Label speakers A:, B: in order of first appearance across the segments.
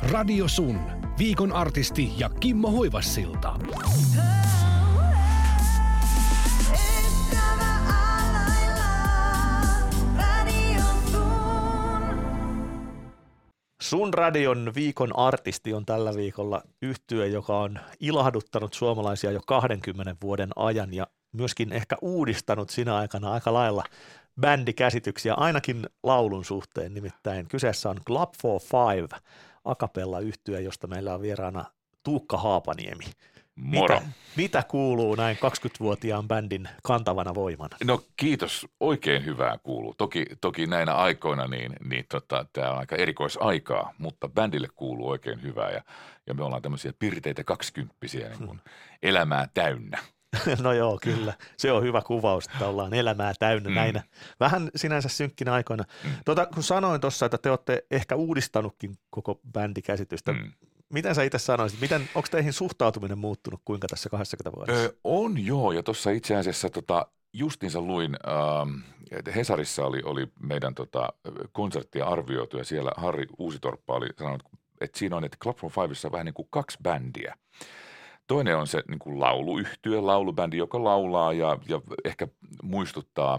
A: Radio Sun. Viikon artisti ja Kimmo Hoivassilta.
B: Sun radion viikon artisti on tällä viikolla yhtye, joka on ilahduttanut suomalaisia jo 20 vuoden ajan ja myöskin ehkä uudistanut sinä aikana aika lailla bändikäsityksiä, ainakin laulun suhteen. Nimittäin kyseessä on Club 45, a cappella yhtye, josta meillä on vieraana Tuukka Haapaniemi.
C: Moro.
B: Mitä kuuluu näin 20-vuotiaan bändin kantavana voimana?
C: No kiitos, oikein hyvää kuuluu. Toki näinä aikoina tämä on aika erikoisaikaa, mutta bändille kuuluu oikein hyvää ja me ollaan tämmöisiä pirteitä 20-vuotiaita niin kuin elämää täynnä.
B: No joo, kyllä. Se on hyvä kuvaus, että ollaan elämää täynnä näinä vähän sinänsä synkkinä aikoina. Kun sanoin tuossa, että te olette ehkä uudistanutkin koko bändikäsitystä. Miten sä itse sanoisit? Onko teihin suhtautuminen muuttunut kuinka tässä 20 vuodessa?
C: On joo, ja tuossa itse asiassa justiinsa luin, Hesarissa oli meidän konserttia arvioitu, ja siellä Harri Uusitorppa oli sanonut, että siinä on, että Club 45 on vähän niin kuin 2 bändiä. Toinen on se niin kuin lauluyhtye, laulubändi, joka laulaa ja ehkä muistuttaa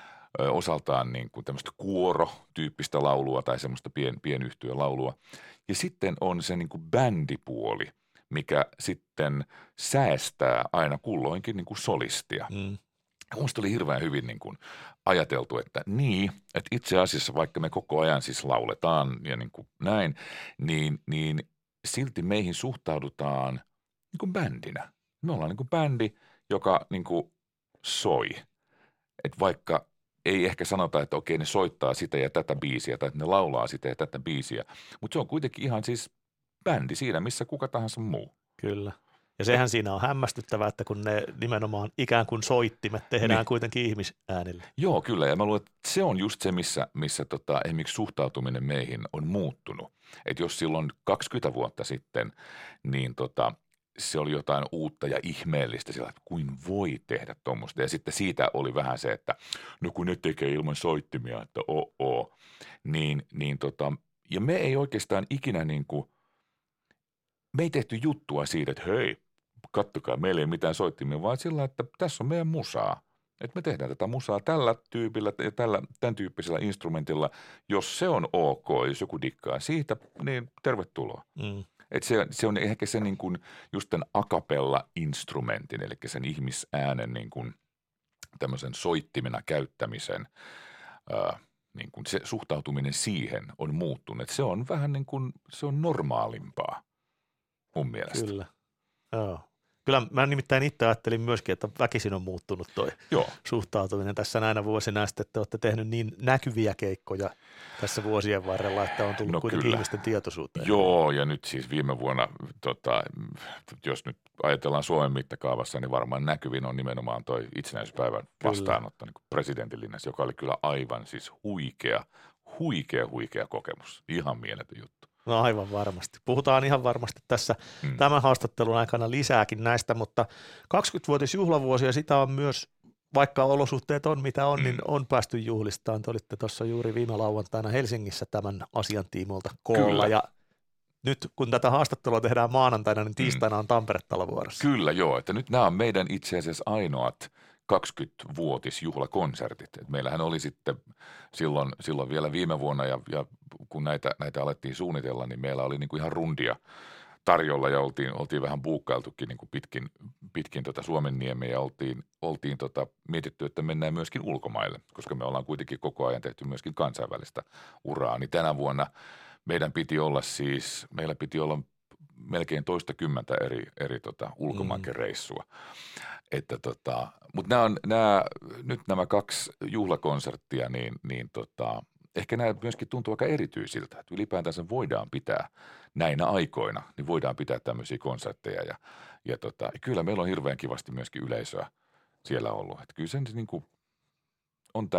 C: osaltaan niin kuin tämmöistä kuoro-tyyppistä laulua tai semmoista pienyhtyön laulua. Ja sitten on se niin kuin bändipuoli, mikä sitten säästää aina kulloinkin niin kuin solistia. Minusta oli hirveän hyvin niin kuin ajateltu, että itse asiassa vaikka me koko ajan siis lauletaan ja niin kuin näin, niin silti meihin suhtaudutaan niin kuin bändinä. Me ollaan niin kuin bändi, joka niin kuin soi. Että vaikka ei ehkä sanota, että okei ne soittaa sitä ja tätä biisiä tai että ne laulaa sitä ja tätä biisiä, mutta se on kuitenkin ihan siis bändi siinä, missä kuka tahansa muu.
B: Kyllä. Ja sehän siinä on hämmästyttävää, että kun ne nimenomaan ikään kuin soittimet tehdään kuitenkin ihmisäänillä.
C: Joo, kyllä. Ja mä luulen, että se on just se, missä esimerkiksi suhtautuminen meihin on muuttunut. Että jos silloin 20 vuotta sitten, niin se oli jotain uutta ja ihmeellistä sillä, että kuin voi tehdä tuommoista. Ja sitten siitä oli vähän se, että no kun ne tekee ilman soittimia, että ja me ei oikeastaan ikinä me ei tehty juttua siitä, että hei, kattokaa, meillä ei ole mitään soittimia, vaan sillä, että tässä on meidän musaa. Että me tehdään tätä musaa tällä tyypillä ja tämän tyyppisellä instrumentilla. Jos se on ok, jos joku dikkaa siitä, niin tervetuloa. Että se on ehkä se niin kuin just tämän a cappella instrumentin, eli sen ihmisäänen niin kuin tämmöisen soittimena käyttämisen, niin kuin se suhtautuminen siihen on muuttunut. Että se on vähän niin kuin, se on normaalimpaa mun mielestä.
B: Kyllä, joo. Kyllä mä nimittäin itse ajattelin myöskin, että väkisin on muuttunut toi suhtautuminen tässä näinä vuosina, että te olette tehnyt niin näkyviä keikkoja tässä vuosien varrella, että on tullut kuitenkin ihmisten tietoisuuteen.
C: Joo, ja nyt siis viime vuonna, jos nyt ajatellaan Suomen mittakaavassa, niin varmaan näkyvin on nimenomaan toi itsenäisyyspäivän vastaanotto niin kuin presidentilinnassa, joka oli kyllä aivan siis huikea kokemus. Ihan mieletön juttu.
B: No aivan varmasti. Puhutaan ihan varmasti tässä tämän haastattelun aikana lisääkin näistä, mutta 20-vuotisjuhlavuosia sitä on myös, vaikka olosuhteet on mitä on, niin on päästy juhlistamaan. Te olitte tuossa juuri viime lauantaina Helsingissä tämän asian tiimoilta koolla. Kyllä. Ja nyt kun tätä haastattelua tehdään maanantaina, niin tiistaina on Tampere-talo vuorossa.
C: Kyllä joo, että nyt nämä on meidän itse asiassa ainoat 20-vuotisjuhlakonsertit. Et meillähän oli sitten silloin vielä viime vuonna ja kun näitä alettiin suunnitella, niin meillä oli niin kuin ihan rundia tarjolla ja oltiin vähän buukkailtukin niin kuin pitkin Suomenniemeä ja oltiin mietitty, että mennään myöskin ulkomaille, koska me ollaan kuitenkin koko ajan tehty myöskin kansainvälistä uraa. Niin tänä vuonna meillä piti olla melkein toistakymmentä eri ulkomaankereissua. Mutta nyt nämä 2 juhlakonserttia, niin ehkä nämä myöskin tuntuu aika erityisiltä, että ylipäätänsä voidaan pitää näinä aikoina, niin voidaan pitää tämmöisiä konsertteja ja kyllä meillä on hirveän kivasti myöskin yleisöä siellä ollut. Että kyllä se niin kuin on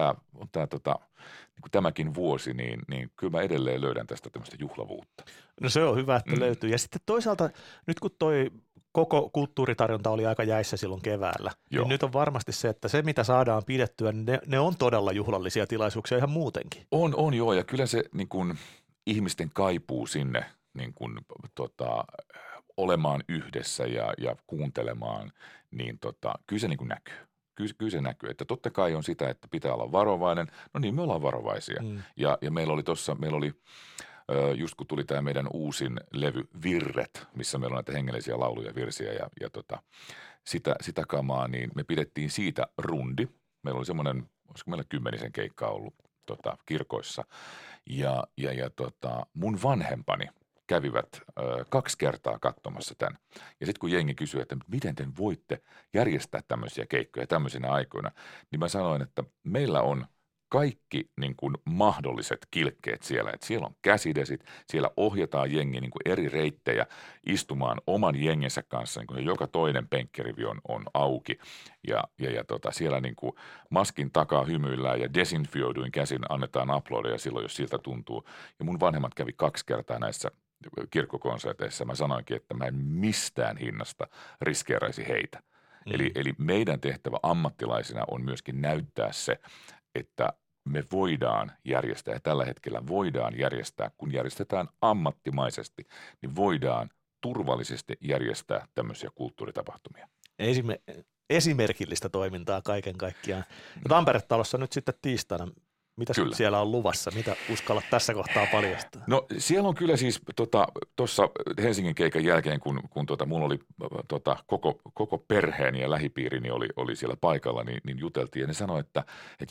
C: niin kuin tämäkin vuosi, niin kyllä mä edelleen löydän tästä tämmöistä juhlavuutta.
B: No se on hyvä, että löytyy. Ja sitten toisaalta nyt kun toi koko kulttuuritarjonta oli aika jäissä silloin keväällä, niin nyt on varmasti se, että se mitä saadaan pidettyä, niin ne on todella juhlallisia tilaisuuksia ihan muutenkin.
C: On joo, ja kyllä se niin kuin ihmisten kaipuu sinne niin kuin, olemaan yhdessä ja kuuntelemaan, niin kyllä se niin kuin näkyy. Kyllä se näkyy, että totta kai on sitä, että pitää olla varovainen. No niin, me ollaan varovaisia. Ja meillä oli just kun tuli tämä meidän uusin levy Virret, missä meillä on näitä hengellisiä lauluja, virsiä ja sitä kamaa, niin me pidettiin siitä rundi. Meillä oli semmoinen, olisiko meillä 10 keikkaa ollut kirkoissa. Ja mun vanhempani kävivät 2 kertaa katsomassa tämän. Ja sitten kun jengi kysyi, että miten te voitte järjestää tämmöisiä keikkoja tämmöisinä aikoina, niin mä sanoin, että meillä on kaikki niin kuin mahdolliset kilkkeet siellä. Että siellä on käsidesit, siellä ohjataan jengi niin kuin eri reittejä istumaan oman jengensä kanssa, niin kuin joka toinen penkkirivi on auki. Ja siellä niin kuin maskin takaa hymyillään ja desinfioiduin käsin annetaan aplodeja silloin, jos siltä tuntuu. Ja mun vanhemmat kävi 2 kertaa näissä kirkkokonserteissa. Mä sanoinkin, että mä en mistään hinnasta riskeeraisi heitä. Eli meidän tehtävä ammattilaisina on myöskin näyttää se, että me voidaan järjestää ja tällä hetkellä voidaan järjestää, kun järjestetään ammattimaisesti, niin voidaan turvallisesti järjestää tämmöisiä kulttuuritapahtumia.
B: Esimerkillistä toimintaa kaiken kaikkiaan. Tampere-talossa nyt sitten tiistaina. Mitä siellä on luvassa? Mitä uskallat tässä kohtaa paljastaa?
C: No siellä on kyllä siis tuossa Helsingin keikan jälkeen, kun mulla oli koko perheeni ja lähipiirini oli siellä paikalla, niin juteltiin ja ne sanoi, että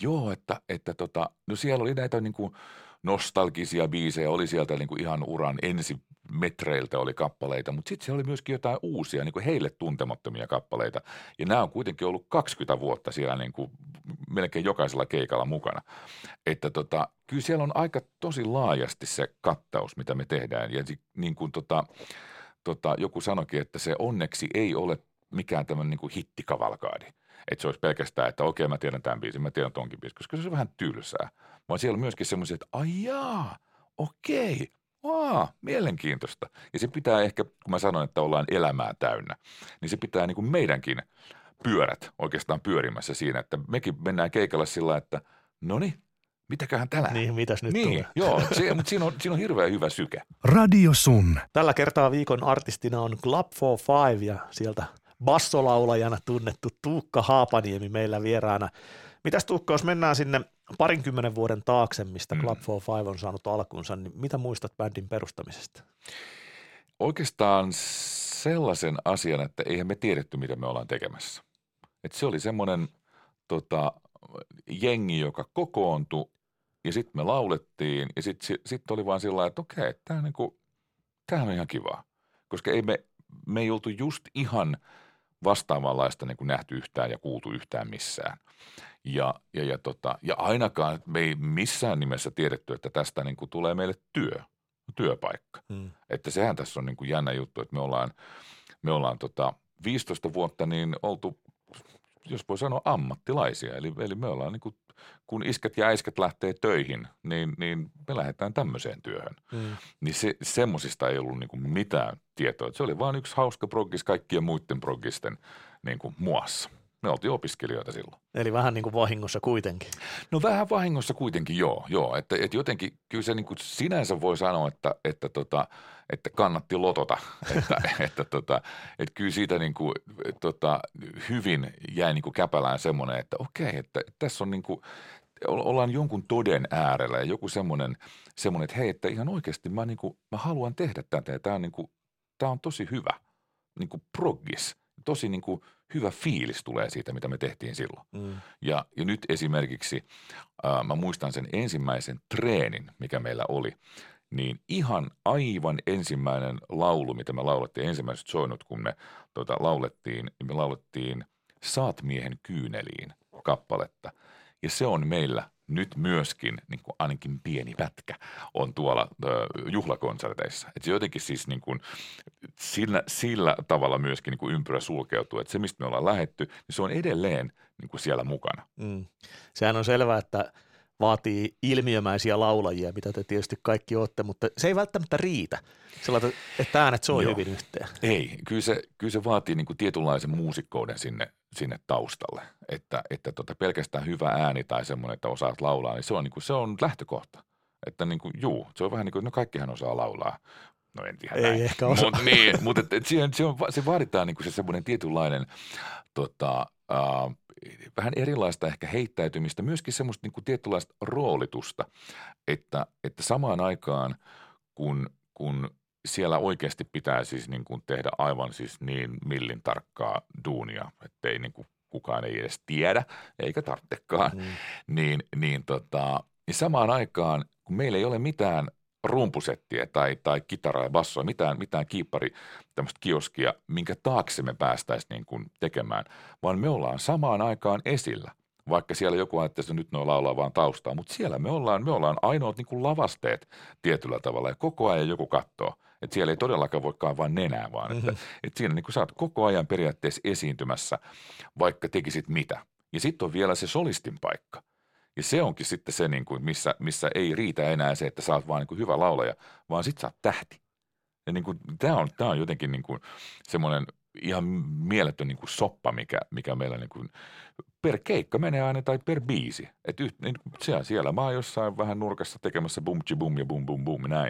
C: no siellä oli näitä niin kuin nostalgisia biisejä, oli sieltä niin kuin ihan uran ensimetreiltä oli kappaleita, mutta sitten siellä oli myöskin jotain uusia, niin kuin heille tuntemattomia kappaleita. Ja nämä on kuitenkin ollut 20 vuotta siellä niin kuin melkein jokaisella keikalla mukana. Että kyllä siellä on aika tosi laajasti se kattaus, mitä me tehdään. Ja niin kuin joku sanoikin, että se onneksi ei ole mikään tämmöinen niin kuin hittikavalkaadi. Että se olisi pelkästään, että okei, mä tiedän tämän biisin, mä tiedän tonkin biisin, koska se on vähän tylsää. Vaan siellä on myöskin semmoisia, että aijaa, okei, mielenkiintoista. Ja se pitää ehkä, kun mä sanoin, että ollaan elämää täynnä, niin se pitää niin kuin meidänkin pyörät oikeastaan pyörimässä siinä, että mekin mennään keikalle sillä, että noniin, mitäköhän tänään?
B: Niin, mitäs nyt tulee?
C: Joo, mutta siinä on hirveän hyvä syke.
A: Radio Sun.
B: Tällä kertaa viikon artistina on Club 45 ja sieltä bassolaulajana tunnettu Tuukka Haapaniemi meillä vieraana. Mitäs Tuukka, jos mennään sinne 20 vuoden taakse, mistä Club 45 on saanut alkunsa, niin mitä muistat bändin perustamisesta?
C: Oikeastaan sellaisen asian, että eihän me tiedetty, mitä me ollaan tekemässä. Et se oli semmoinen jengi, joka kokoontui ja sitten me laulettiin ja sitten oli vaan sillä lailla, että okei, tämä on ihan kivaa. Koska me ei oltu just ihan vastaavanlaista niin kuin nähty yhtään ja kuultu yhtään missään. Ja ainakaan me ei missään nimessä tiedetty, että tästä niin kuin tulee meille työpaikka. Että sehän tässä on niin kuin jännä juttu, että me ollaan 15 vuotta niin oltu, jos voi sanoa, ammattilaisia. Eli me ollaan niin kuin, kun isket ja äisket lähtee töihin, niin me lähdetään tämmöiseen työhön. Niin semmosista ei ollut niin kuin mitään tietoa. Se oli vaan yksi hauska proggis kaikkien muiden proggisten niin kuin muassa. Me oltiin opiskelijoita silloin.
B: Eli vähän niin kuin vahingossa kuitenkin.
C: No vähän vahingossa kuitenkin, joo. Että jotenkin kyllä se niin kuin sinänsä voi sanoa, että kannatti lotota. että kyllä siitä niin kuin, hyvin jäi niin kuin käpälään semmoinen, että okei, että tässä on niin kuin, ollaan jonkun toden äärellä ja joku semmoinen, että hei, että ihan oikeasti mä haluan tehdä tätä ja tämä on tosi hyvä niin kuin proggis. Tosi niin kuin hyvä fiilis tulee siitä, mitä me tehtiin silloin. Ja nyt esimerkiksi mä muistan sen ensimmäisen treenin, mikä meillä oli, niin ihan aivan ensimmäinen laulu, mitä me laulettiin, ensimmäiset soinut, kun me laulettiin Saat miehen kyyneliin -kappaletta. Ja se on meillä nyt myöskin, niin kuin ainakin pieni pätkä, on tuolla juhlakonserteissa. Että se jotenkin siis niin kuin sillä tavalla myöskin niin kuin ympyrä sulkeutuu, että se, mistä me ollaan lähdetty, niin se on edelleen niin kuin siellä mukana.
B: Sehän on selvää, että vaatii ilmiömäisiä laulajia, mitä te tietysti kaikki olette, mutta se ei välttämättä riitä, sellainen, että äänet soi hyvin yhteen.
C: Ei, kyllä se vaatii niin kuin tietynlaisen muusikkouden sinne taustalle, että pelkästään hyvä ääni tai semmoinen, että osaat laulaa, niin se on lähtökohta. Että se on vähän niin kuin, no kaikkihan osaa laulaa, No en tiedä
B: Ei
C: näin.
B: ehkä osaa.
C: Mutta se vaaditaan niinku se semmoinen tietynlainen vähän erilaista ehkä heittäytymistä, myöskin semmoista niinku tietynlaista roolitusta, että samaan aikaan kun siellä oikeasti pitää siis niin kuin tehdä aivan siis niin millin tarkkaa duunia, ettei niin kuin kukaan ei edes tiedä, eikä tarvitsekaan, niin samaan aikaan, kun meillä ei ole mitään rumpusettiä tai kitaraa ja bassoa, mitään kiippari, tämmöistä kioskia, minkä taakse me päästäisiin niin kuin tekemään, vaan me ollaan samaan aikaan esillä. Vaikka siellä joku ajattelee, että nyt ne laulaa vaan taustaa, mutta siellä me ollaan ainoat niin kuin lavasteet tietyllä tavalla ja koko ajan joku katsoo. Että siellä ei todellakaan voikaan vaan nenää, vaan että siinä niin kuin sä oot koko ajan periaatteessa esiintymässä, vaikka tekisit mitä. Ja sitten on vielä se solistin paikka. Ja se onkin sitten se, niin kuin, missä ei riitä enää se, että sä oot vaan niin kuin hyvä laulaja, vaan sit sä oot tähti. Ja niin kuin, tää on jotenkin niin kuin semmoinen ihan mieletön niin kuin soppa, mikä meillä niin kuin per keikka menee aina tai per biisi. Että siellä mä oon jossain vähän nurkassa tekemässä bum bum ja bum bum bum näin.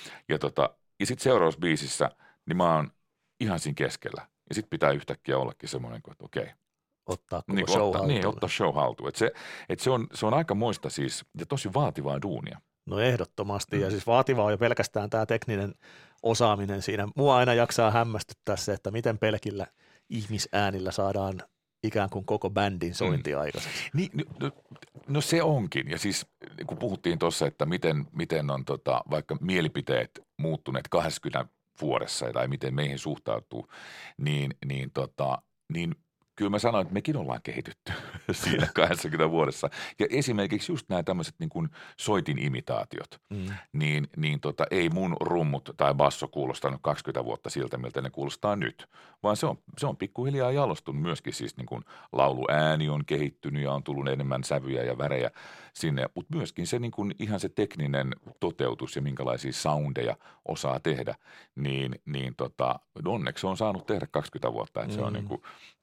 C: Ja sitten seuraavassa biisissä, niin mä oon ihan siinä keskellä. Ja sitten pitää yhtäkkiä ollakin semmoinen, että okei.
B: Ottaa koko show haltuun.
C: Niin, ottaa show haltuun. Se on aika moista siis ja tosi vaativaa duunia.
B: No ehdottomasti, ja siis vaativaa on jo pelkästään tämä tekninen osaaminen siinä. Mua aina jaksaa hämmästyttää se, että miten pelkillä ihmisäänillä saadaan ikään kuin koko bändin sointi aikaiseksi.
C: Niin, no se onkin, ja siis kun puhuttiin tuossa, että miten on vaikka mielipiteet muuttuneet 20 vuodessa tai miten meihin suhtautuu, niin kyllä mä sanoin, että mekin ollaan kehitytty siinä 20 vuodessa. Ja esimerkiksi just nämä tämmöiset niin kuin soitinimitaatiot, niin ei mun rummut tai basso kuulostanut 20 vuotta siltä, miltä ne kuulostaa nyt. Vaan se on pikkuhiljaa jalostunut myöskin, siis niin kuin lauluääni on kehittynyt ja on tullut enemmän sävyjä ja värejä sinne. Mutta myöskin se niin kuin ihan se tekninen toteutus ja minkälaisia soundeja osaa tehdä, niin onneksi on saanut tehdä 20 vuotta. Että se on niin kuin,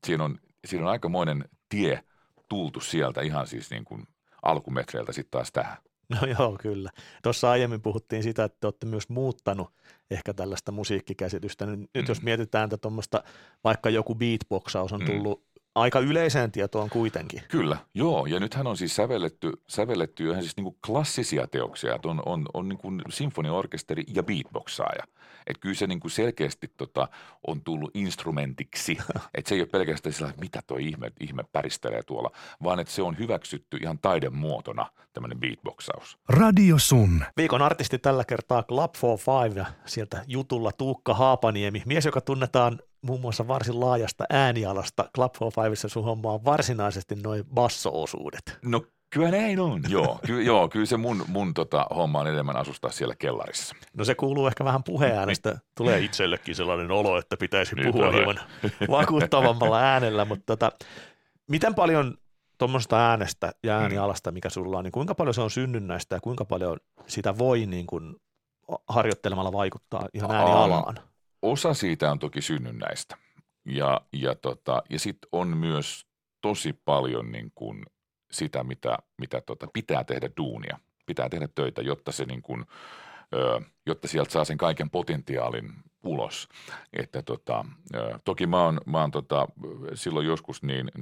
C: siinä on aikamoinen tie tultu sieltä ihan siis niin kuin alkumetreiltä sitten taas tähän.
B: No joo, kyllä. Tuossa aiemmin puhuttiin sitä, että te olette myös muuttanut ehkä tällaista musiikkikäsitystä. Nyt jos mietitään, että tuommoista vaikka joku beatboxaus on tullut aika yleiseen tietoon kuitenkin.
C: Kyllä, joo. Ja nythän on siis sävelletty ihan siis niin kuin klassisia teoksia, että on niin kuin sinfoniaorkesteri ja beatboxaaja. Että kyllä se niin kuin selkeästi on tullut instrumentiksi. Että se ei ole pelkästään sillä, että mitä toi ihme päristelee tuolla, vaan että se on hyväksytty ihan taidemuotona, tämmöinen beatboxaus.
A: Radio Sun.
B: Viikon artisti tällä kertaa Club 45 ja sieltä jutulla Tuukka Haapaniemi. Mies, joka tunnetaan muun muassa varsin laajasta äänialasta. Club 45 sun homma on varsinaisesti noin basso-osuudet.
C: No kyllä näin on. Joo, kyllä se mun homma on enemmän asustaa siellä kellarissa.
B: No se kuuluu ehkä vähän puheäänestä. Tulee itsellekin sellainen olo, että pitäisi puhua hieman vakuuttavammalla äänellä, mutta miten paljon tuommoista äänestä ja äänialasta, mikä sulla on, niin kuinka paljon se on synnynnäistä ja kuinka paljon sitä voi niin kuin harjoittelemalla vaikuttaa ihan äänialaan?
C: Osa siitä on toki synnynnäistä ja sitten on myös tosi paljon niin kuin sitä, mitä pitää tehdä duunia, pitää tehdä töitä, jotta se niin kuin, jotta sieltä saa sen kaiken potentiaalin ulos. Että toki mä oon silloin joskus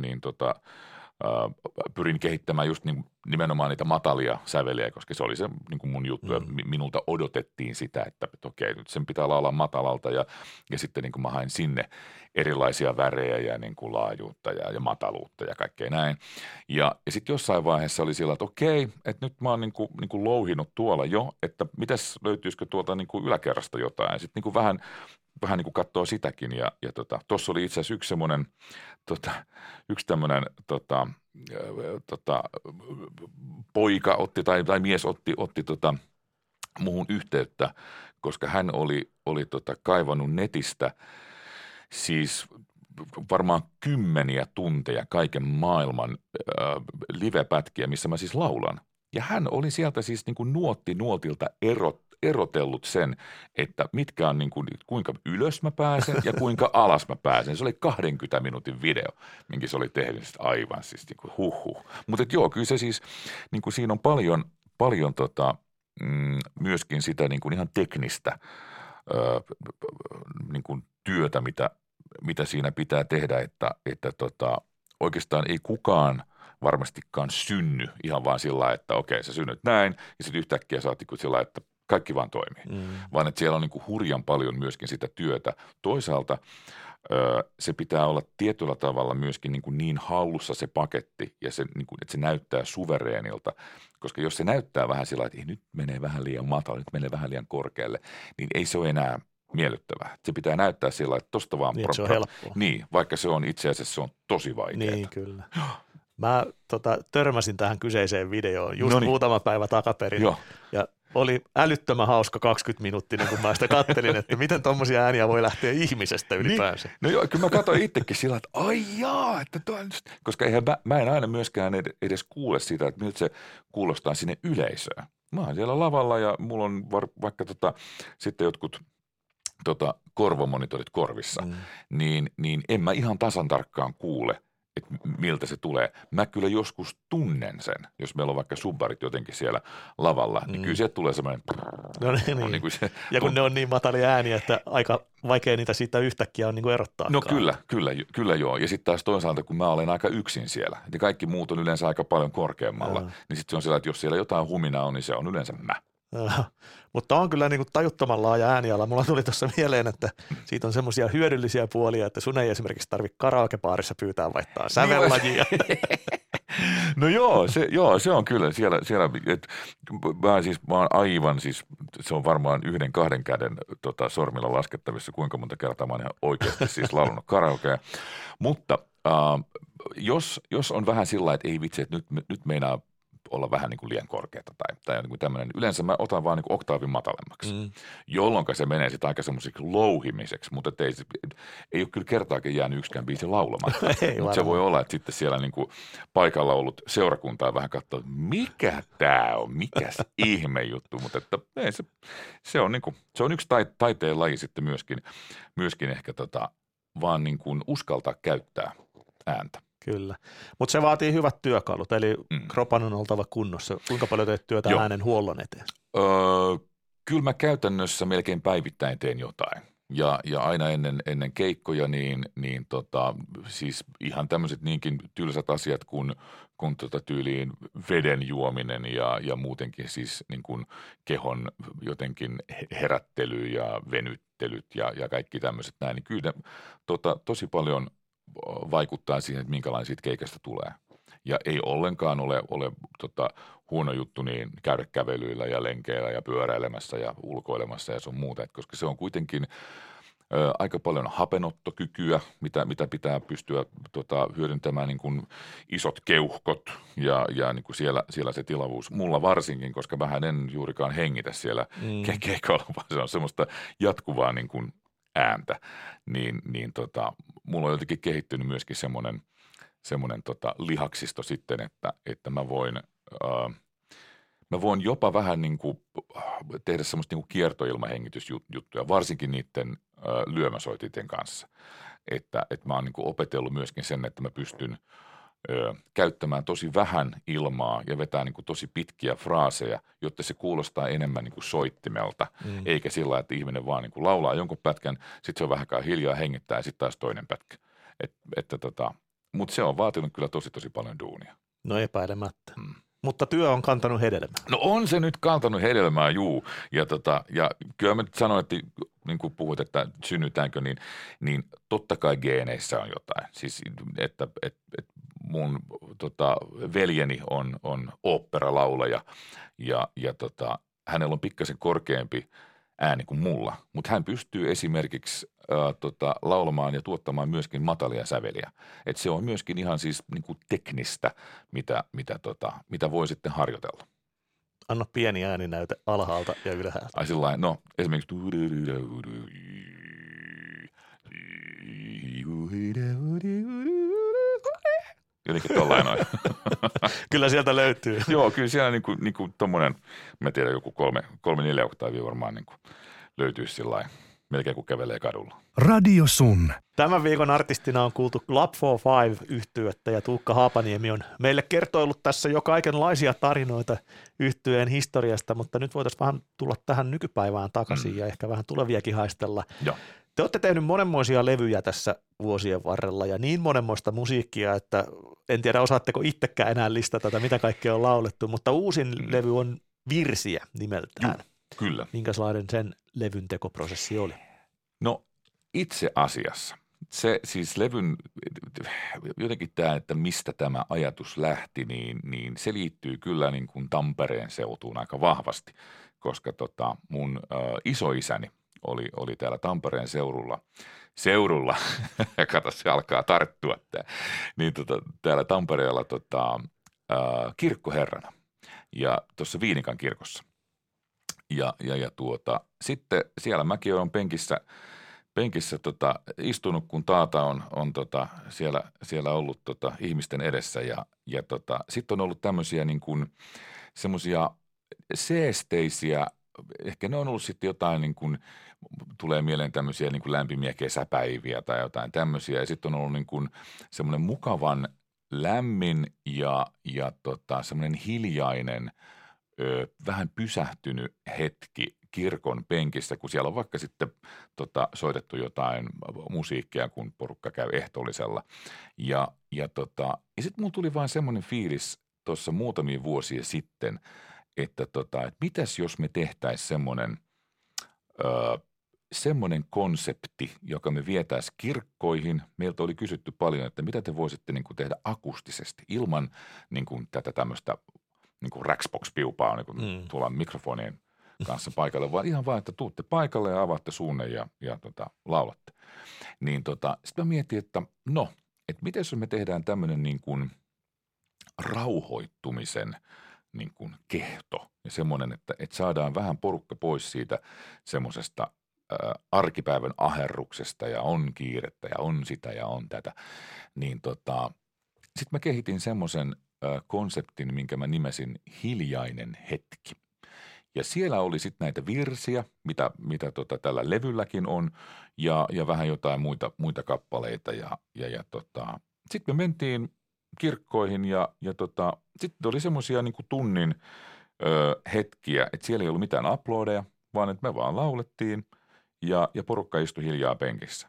C: pyrin kehittämään just nimenomaan niitä matalia säveliä, koska se oli se niin kuin mun juttu, ja minulta odotettiin sitä, että okei, nyt sen pitää laulaa matalalta, ja sitten niin kuin mä hain sinne erilaisia värejä ja niin kuin laajuutta ja mataluutta ja kaikkea näin. Ja sitten jossain vaiheessa oli sillä, että okei, että nyt mä oon niin kuin louhinut tuolla jo, että mitäs löytyisikö tuolta niin kuin yläkerrasta jotain. Sitten niin kuin vähän niin kuin katsoo sitäkin, ja tuossa oli itse asiassa yksi tämmöinen poika otti tai mies otti muuhun yhteyttä, koska hän oli kaivannut netistä siis varmaan 10 tunteja kaiken maailman livepätkiä, missä mä siis laulan. Ja hän oli sieltä siis niin kuin nuotilta erotellut sen, että mitkä on niin kuin, kuinka ylös mä pääsen ja kuinka alas mä pääsen. Se oli 20 minuutin video, minkä se oli tehnyt aivan siis niin kuin huhhuh. Mutta joo, kyllä se siis, niin kuin siinä on paljon myöskin sitä niin kuin ihan teknistä niin kuin työtä, mitä siinä pitää tehdä, että oikeastaan ei kukaan varmastikaan synny ihan vaan sillä lailla, että okei, sä synnyt näin ja sitten yhtäkkiä sä oot sillä lailla, että kaikki vaan toimii. Vaan että siellä on niin kuin hurjan paljon myöskin sitä työtä. Toisaalta se pitää olla tietyllä tavalla myöskin niin hallussa se paketti ja se, niin kuin, että se näyttää suvereenilta, koska jos se näyttää vähän sillä että nyt menee vähän liian matala, nyt menee vähän liian korkealle, niin ei se ole enää miellyttävää. Se pitää näyttää sillä että tosta vaan.
B: Niin, se on helppoa.
C: Niin, vaikka se on itse asiassa se on tosi vaikeaa.
B: Niin, kyllä. Mä törmäsin tähän kyseiseen videoon just muutama päivä takaperin.
C: Joo.
B: Ja oli älyttömän hauska 20-minuuttinen, kun mä sitä kattelin, että miten tommosia ääniä voi lähteä ihmisestä ylipäänsä.
C: Niin. No joo, kyllä mä katsoin itsekin sillä, että ai jaa, että koska mä en aina myöskään edes kuule sitä, että miltä se kuulostaa sinne yleisöön. Mä oon siellä lavalla ja mulla on vaikka sitten jotkut korvamonitorit korvissa, niin en mä ihan tasan tarkkaan kuule, että miltä se tulee. Mä kyllä joskus tunnen sen, jos meillä on vaikka subbarit jotenkin siellä lavalla, niin kyllä sieltä tulee semmoinen.
B: No niin kuin se, ja kun ne on niin matalia ääniä, että aika vaikea niitä siitä yhtäkkiä on niin kuin erottaa.
C: No kyllä joo. Ja sitten taas toisaalta, kun mä olen aika yksin siellä, niin kaikki muut on yleensä aika paljon korkeammalla, niin sitten se on sillä, että jos siellä jotain huminaa on, niin se on yleensä mä.
B: Mutta on kyllä niin kuin tajuttoman laaja ääniala. Mulla tuli tuossa mieleen, että siitä on semmoisia hyödyllisiä puolia, että sun ei esimerkiksi tarvitse karaokebaarissa pyytää vaihtaa sävellajia.
C: No se on kyllä siellä mä oon aivan se on varmaan 1-2 käden sormilla laskettavissa, kuinka monta kertaa mä oon ihan oikeasti siis laulunut karaokea. Mutta jos on vähän sillä että ei vitsi, että nyt meinaa olla vähän niin kuin liian korkeata tai niin kuin tämmöinen. Yleensä mä otan vaan niin kuin oktaavin matalemmaksi, jolloin se menee sitten aika semmoiseksi louhimiseksi, mutta ei ole kyllä kertaakin jäänyt yksikään biisi laulamatta. Mutta se voi olla, että sitten siellä niin kuin paikalla ollut seurakuntaa vähän katsoo, että mikä tämä on, mikäs ihme juttu, mutta että se on niin kuin, se on yksi taiteen laji sitten myöskin ehkä vaan niin kuin uskaltaa käyttää ääntä.
B: Kyllä, mutta se vaatii hyvät työkalut, eli kropan on oltava kunnossa. Kuinka paljon teet työtä äänen huollon eteen?
C: Kyllä mä käytännössä melkein päivittäin teen jotain. Ja aina ennen keikkoja siis ihan tämmöiset niinkin tylsät asiat kuin tyyliin veden juominen ja muutenkin siis niin kuin kehon jotenkin herättely ja venyttelyt ja kaikki tämmöiset näin. Niin kyllä tosi paljon vaikuttaa siihen, että minkälainen siitä keikasta tulee. Ja ei ollenkaan ole huono juttu niin käydä kävelyillä ja lenkeillä ja pyöräilemässä ja ulkoilemassa ja sun muuta. Koska se on kuitenkin aika paljon hapenottokykyä, mitä pitää pystyä hyödyntämään niin kuin isot keuhkot ja niin kuin siellä se tilavuus. Mulla varsinkin, koska vähän en juurikaan hengitä siellä keikoilla, vaan se on semmoista jatkuvaa niin kuin ääntä, niin mulla on jotenkin kehittynyt myöskin semmoinen lihaksisto sitten, että mä voin jopa vähän niin kuin tehdä semmoista niin kuin kiertoilmahengitysjuttuja, varsinkin niiden lyömäsoitintien kanssa. Että mä oon niin kuin opetellut myöskin sen, että mä pystyn käyttämään tosi vähän ilmaa ja vetää niin kuin tosi pitkiä fraaseja, jotta se kuulostaa enemmän niin kuin soittimelta, eikä sillä, että ihminen vaan niin kuin laulaa jonkun pätkän, sitten se on vähänkään hiljaa hengittää ja sitten taas toinen pätkä. Mutta se on vaatinut kyllä tosi paljon duunia.
B: No epäilemättä. Mutta työ on kantanut hedelmää.
C: No on se nyt kantanut hedelmää, juu. Ja kyllä mä nyt sanoin, että niin kuin puhut, että synnytäänkö, niin totta kai geeneissä on jotain. Siis että mun veljeni on oopperalaulaja ja hänellä on pikkasen korkeampi ääni kuin mulla, mutta hän pystyy esimerkiksi laulamaan ja tuottamaan myöskin matalia säveliä. Et se on myöskin ihan siis niinku teknistä, mitä voi sitten harjoitella.
B: Anna pieni ääninäyte alhaalta ja ylhäältä.
C: Ai sillain, no esimerkiksi jotenkin tollain noin.
B: Kyllä sieltä löytyy.
C: Joo, kyllä siellä niinku tommonen, mä tiedän joku 3-4 oktaavia varmaan niinku löytyisi sillain melkein kuin kävelee kadulla.
A: Radio Sun.
B: Tämän viikon artistina on kuultu Club 45-yhtyettä ja Tuukka Haapaniemi on meille kertoillut tässä jo kaikenlaisia tarinoita yhtyeen historiasta, mutta nyt voitaisiin vähän tulla tähän nykypäivään takaisin ja ehkä vähän tuleviakin haistella.
C: Joo.
B: Te olette tehnyt monenmoisia levyjä tässä vuosien varrella ja niin monenmoista musiikkia, että en tiedä osaatteko itsekään enää listata tätä, mitä kaikkea on laulettu, mutta uusin levy on Virsiä nimeltään.
C: Kyllä.
B: Minkälainen sen levyn tekoprosessi oli?
C: No itse asiassa se siis levyn, jotenkin tämä, että mistä tämä ajatus lähti, niin se liittyy kyllä niin kuin Tampereen seutuun aika vahvasti, koska mun isoisäni oli täällä Tampereen seurulla, kato se alkaa tarttua tämä, niin täällä Tampereella kirkkoherrana ja tuossa Viinikan kirkossa. Ja sitten siellä mäkin olen penkissä istunut, kun taata on siellä ollut ihmisten edessä ja sitten on ollut tämmöisiä niin kuin semmoisia seesteisiä, ehkä ne on ollut sitten jotain niin kuin, tulee mieleen tämmöisiä niin kuin lämpimiä kesäpäiviä tai jotain tämmöisiä ja sitten on ollut niin kuin semmoinen mukavan lämmin ja semmoinen hiljainen, vähän pysähtynyt hetki kirkon penkissä, kun siellä on vaikka sitten soitettu jotain musiikkia, kun porukka käy ehtoollisella. Ja sitten mulla tuli vaan semmoinen fiilis tuossa muutamia vuosia sitten, että mitäs jos me tehtäisiin semmoinen konsepti, joka me vietäisiin kirkkoihin. Meiltä oli kysytty paljon, että mitä te voisitte niin kuin tehdä akustisesti ilman niin kuin tätä tämmöistä niin kuin Raxbox-piupaa niin kuin tuolla mikrofonien kanssa paikalle, vaan ihan vaan, että tuutte paikalle ja avaatte suunne ja laulatte. Niin sitten mä mietin, että miten jos me tehdään tämmöinen niin kuin rauhoittumisen niin kuin kehto ja semmoinen, että saadaan vähän porukka pois siitä semmoisesta arkipäivän aherruksesta ja on kiirettä ja on sitä ja on tätä, niin sitten mä kehitin semmoisen konseptin, minkä mä nimesin Hiljainen hetki. Ja siellä oli sitten näitä virsiä, mitä tällä levylläkin on, ja vähän jotain muita kappaleita. Sitten me mentiin kirkkoihin ja sitten oli semmoisia niin kuin tunnin hetkiä, että siellä ei ollut mitään uploadeja, vaan että me vaan laulettiin ja porukka istui hiljaa penkissä.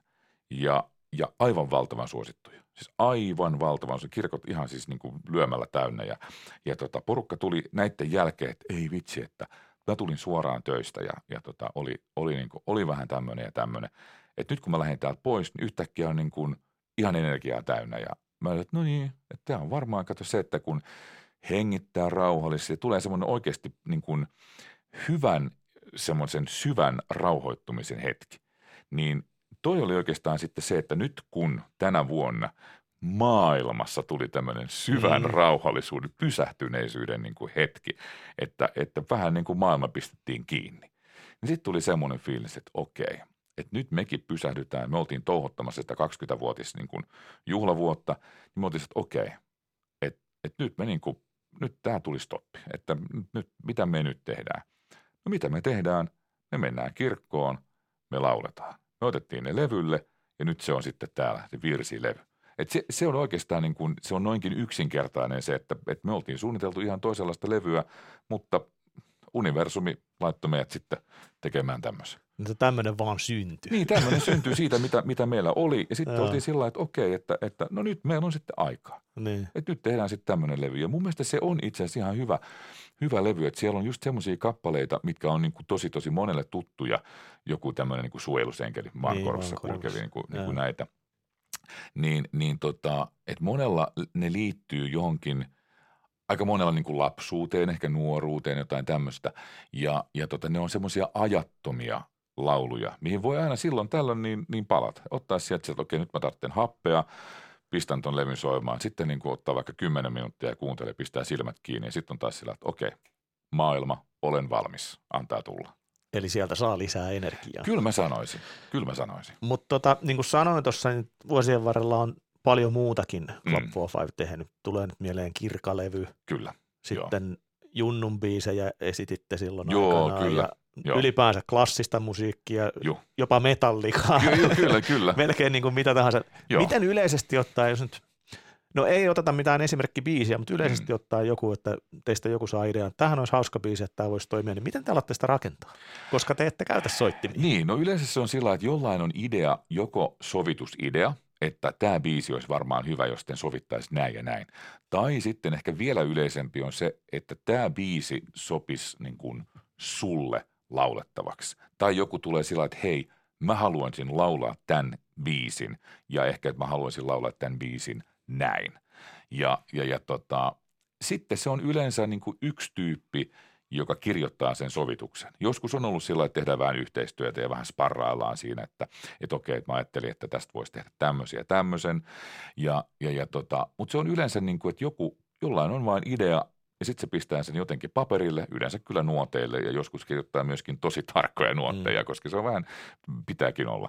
C: Ja aivan valtavan suosittuja. Siis aivan valtavan. Kirkot ihan siis niin kuin lyömällä täynnä ja porukka tuli näiden jälkeen, että ei vitsi, että mä tulin suoraan töistä ja oli vähän tämmöinen ja tämmöinen. Että nyt kun mä lähdin täältä pois, niin yhtäkkiä on niin kuin ihan energiaa täynnä ja mä olin, että no niin, että tämä on varmaan, kato se, että kun hengittää rauhallisesti ja tulee semmoinen oikeasti niin kuin hyvän, semmoisen syvän rauhoittumisen hetki, niin toi oli oikeastaan sitten se, että nyt kun tänä vuonna maailmassa tuli tämmöinen syvän rauhallisuuden, pysähtyneisyyden niin kuin hetki, että vähän niin kuin maailma pistettiin kiinni. Niin sitten tuli semmoinen fiilis, että okei, että nyt mekin pysähdytään. Me oltiin touhottamassa sitä 20-vuotis niin kuin juhlavuotta, niin me oltiin, että okei, että nyt me niin kuin, nyt tämä tuli stoppi, että nyt, mitä me nyt tehdään? No mitä me tehdään? Me mennään kirkkoon, me lauletaan. Me otettiin ne levylle ja nyt se on sitten täällä, se virsilevy. Se on oikeastaan niin kuin, se on noinkin yksinkertainen se, että me oltiin suunniteltu ihan toisenlaista levyä, mutta universumi laittoi meidät sitten tekemään tämmöisen.
B: Tämmöinen vaan syntyi.
C: Niin, tämmöinen syntyi siitä, mitä meillä oli. Ja sitten oltiin sillä lailla, että okei, että no nyt meillä on sitten aikaa. Niin. Että nyt tehdään sitten tämmöinen levy. Ja mun mielestä se on itse asiassa ihan hyvä levy, että siellä on just semmoisia kappaleita, mitkä on niin kuin tosi monelle tuttuja. Joku tämmöinen niin kuin suojelusenkeli maankorvassa kulkevi niin kuin näitä. Että monella ne liittyy johonkin, aika monella niin kuin lapsuuteen, ehkä nuoruuteen, jotain tämmöistä. Ja ne on semmoisia ajattomia lauluja, mihin voi aina silloin tällöin niin palata. Ottaa sieltä, että okei, nyt mä tarvitsen happea, pistän ton levyn soimaan. Sitten niin kuin ottaa vaikka 10 minuuttia ja kuuntelee, pistää silmät kiinni ja sitten on taas sillä, että okei, maailma, olen valmis, antaa tulla.
B: Eli sieltä saa lisää energiaa.
C: Kyllä mä sanoisin.
B: Mutta niin kuin sanoin tuossa, niin vuosien varrella on paljon muutakin Club 45 tehnyt. Tulee nyt mieleen Kirkalevy.
C: Kyllä.
B: Sitten Junnun biisejä esititte silloin
C: Joo,
B: aikanaan.
C: kyllä.
B: Ja
C: Joo.
B: ylipäänsä klassista musiikkia,
C: Juh.
B: jopa metallikaa.
C: Kyllä.
B: Melkein niin kuin mitä tahansa.
C: Joo.
B: Miten yleisesti ottaen, jos nyt, no ei oteta mitään esimerkkibiisiä, mutta yleisesti ottaen joku, että teistä joku saa idean, että tämähän olisi hauska biisi, että tämä voisi toimia, niin miten te alatte sitä rakentaa? Koska te ette käytä soittimia.
C: Niin, no yleensä se on sillä, että jollain on idea, joko sovitusidea, että tämä biisi olisi varmaan hyvä, jos sitten sovittaisi näin ja näin. Tai sitten ehkä vielä yleisempi on se, että tämä biisi sopisi niin kuin sulle laulettavaksi. Tai joku tulee sillä, että hei, mä haluaisin laulaa tämän biisin ja ehkä, että mä haluaisin laulaa tämän biisin näin. Ja sitten se on yleensä niin kuin yksi tyyppi, joka kirjoittaa sen sovituksen. Joskus on ollut sillä, että tehdään vähän yhteistyötä ja vähän sparraillaan siinä, että okei, että mä ajattelin, että tästä voisi tehdä tämmöisen. Mutta se on yleensä niin kuin, että jollain on vain idea ja sitten se pistää sen jotenkin paperille, yleensä kyllä nuoteille ja joskus kirjoittaa myöskin tosi tarkkoja nuotteja, koska se on vähän, pitääkin olla.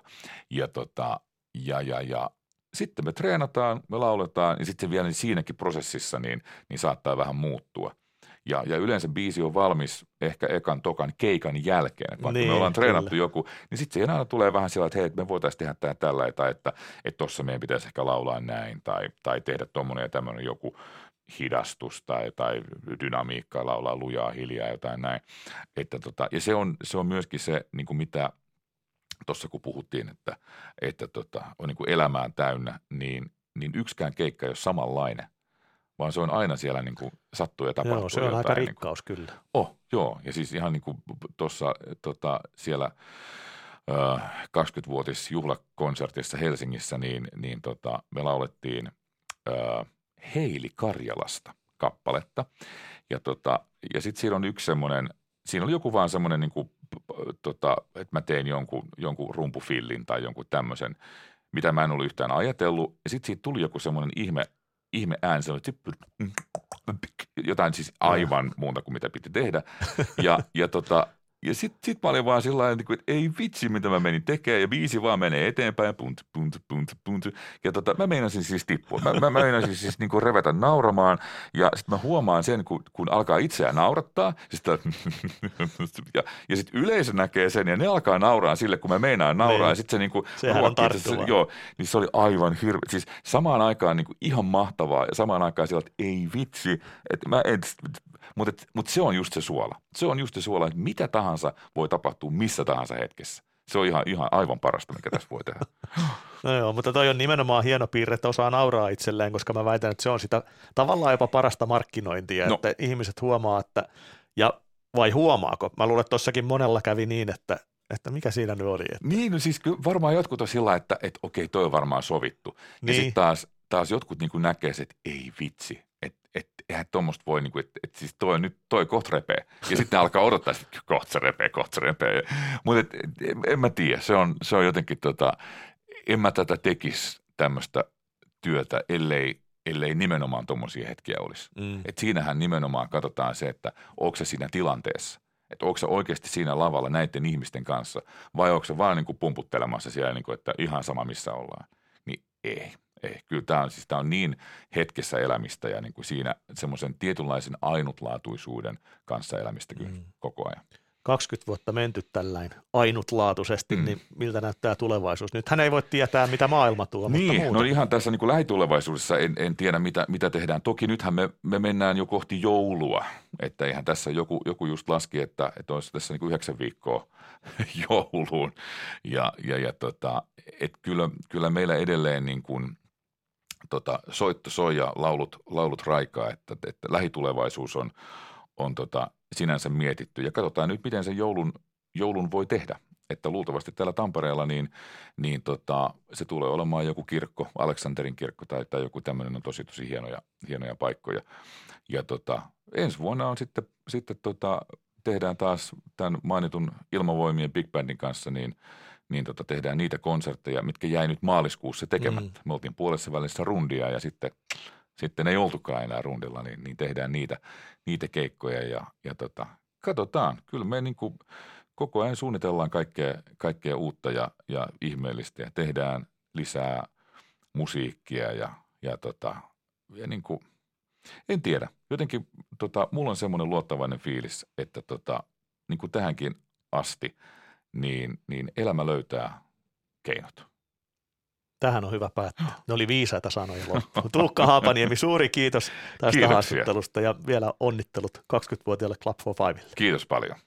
C: Ja sitten me treenataan, me lauletaan ja sitten se vielä siinäkin prosessissa niin saattaa vähän muuttua. Ja yleensä biisi on valmis ehkä ekan, tokan, keikan jälkeen. Että vaikka me ollaan treenattu joku, niin sitten siihen aina tulee vähän sillä, että hei, me voitaisiin tehdä tämä tällä, tai että tuossa meidän pitäisi ehkä laulaa näin, tai tehdä tuommoinen ja tämmöinen joku hidastus tai dynamiikkaa, laulaa lujaa, hiljaa, jotain näin. Ja se on myöskin se, niin kuin mitä tuossa kun puhuttiin, että on niin kuin elämään täynnä, niin yksikään keikka ei ole samanlainen. Vaan se on aina siellä niin kuin sattuu ja tapahtuu.
B: Joo, se on aika rikkaus kyllä.
C: Joo, ja siis ihan niin kuin tuossa siellä 20-vuotisjuhlakonsertissa Helsingissä, niin me laulettiin Heili Karjalasta kappaletta. Ja sitten siinä on yksi semmoinen, siinä oli joku vaan semmoinen, niin kuin, että mä tein jonkun rumpufillin tai jonkun tämmöisen, mitä mä en ollut yhtään ajatellut. Ja sitten siitä tuli joku semmoinen ihme ääni, se oli jotain siis aivan muuta kuin mitä piti tehdä. Ja sit mä olin vaan sillä lailla, että ei vitsi, mitä mä menin tekemään, ja biisi vaan menee eteenpäin, punt. Ja mä meinasin siis tippua. Mä meinasin siis niin kuin revetä nauramaan, ja sit mä huomaan sen, kun alkaa itseään naurattaa, ja sit yleisö näkee sen, ja ne alkaa nauraa sille, kun mä meinaan nauraa, ja sit se niinku
B: ruokkii,
C: niin se oli aivan hirveä. Siis samaan aikaan niinku ihan mahtavaa, ja samaan aikaan sillä, että ei vitsi, että mä en. Mutta se on just se suola. Se on just se suola, että mitä tahansa voi tapahtua missä tahansa hetkessä. Se on ihan aivan parasta, mikä tässä voi tehdä.
B: No joo, mutta toi on nimenomaan hieno piirre, että osaa nauraa itselleen, koska mä väitän, että se on sitä tavallaan jopa parasta markkinointia, että ihmiset huomaa, vai huomaako? Mä luulen, että tossakin monella kävi niin, että mikä siinä nyt oli. Että.
C: Niin, no siis varmaan jotkut on sillä, että okei, toi on varmaan sovittu. Ja
B: niin.
C: sitten taas jotkut niin kuin näkee, että ei vitsi. Että eihän tuommoista voi, niin että siis toi kohta repee. Ja sitten alkaa odottaa, että kohta se repee. Mutta en mä tiedä, se on jotenkin, en mä tätä tekisi tämmöistä työtä, ellei nimenomaan tuommoisia hetkiä olisi. Että siinähän nimenomaan katsotaan se, että onko se siinä tilanteessa. Että onko se oikeasti siinä lavalla näiden ihmisten kanssa vai onko se vaan niin kuin pumputtelemassa siellä, niin kuin, että ihan sama missä ollaan. Niin ei. Kyllä tämä on niin hetkessä elämistä ja niin kuin siinä semmoisen tietynlaisen ainutlaatuisuuden kanssa elämistä kyllä koko ajan.
B: 20 vuotta menty tällainen ainutlaatuisesti, niin miltä näyttää tulevaisuus? Nythän ei voi tietää, mitä maailma tuo, mutta muuta.
C: No ihan tässä niin kuin lähitulevaisuudessa en tiedä, mitä tehdään. Toki nythän me mennään jo kohti joulua, että eihän tässä joku just laski, että olisi tässä niin kuin 9 viikkoa jouluun. Että kyllä meillä edelleen niin kuin soitto soi ja laulut raikaa, että lähitulevaisuus on sinänsä mietitty. Ja katsotaan nyt, miten sen joulun voi tehdä. Että luultavasti täällä Tampereella niin se tulee olemaan joku kirkko, Aleksanterin kirkko tai joku tämmöinen on tosi hienoja paikkoja. Ja ensi vuonna on sitten tehdään taas tämän mainitun Ilmavoimien Big Bandin kanssa, niin tehdään niitä konsertteja, mitkä jäi nyt maaliskuussa tekemättä. Me oltiin puolessa välissä rundia ja sitten ei oltukaan enää rundilla, niin tehdään niitä keikkoja ja katsotaan. Kyllä me niin kuin koko ajan suunnitellaan kaikkea uutta ja ihmeellistä ja tehdään lisää musiikkia ja niin kuin, en tiedä. Jotenkin mulla on semmoinen luottavainen fiilis, että niin kuin tähänkin asti, niin elämä löytää keinot.
B: Tähän on hyvä päättää. Ne oli viisaita sanoja loppuun. Tuukka Haapaniemi, suuri kiitos tästä haastattelusta ja vielä onnittelut 20-vuotiaalle Club for Fivelle.
C: Kiitos paljon.